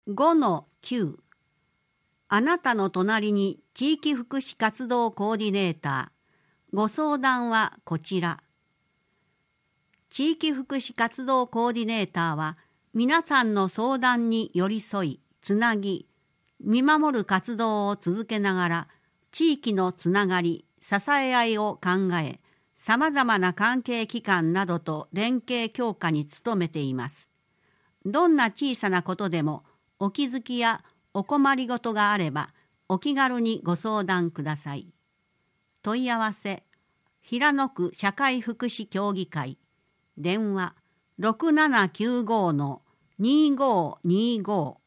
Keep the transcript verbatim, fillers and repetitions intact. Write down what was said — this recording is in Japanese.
ごのきゅう あなたの隣に地域福祉活動コーディネーター。ご相談はこちら。地域福祉活動コーディネーターは皆さんの相談に寄り添い、つなぎ、見守る活動を続けながら地域のつながり、支え合いを考え、さまざまな関係機関などと連携強化に努めています。どんな小さなことでもお気づきやお困りごとがあればお気軽にご相談ください。問い合わせ平野区社会福祉協議会電話 ろくななきゅうごのにごにご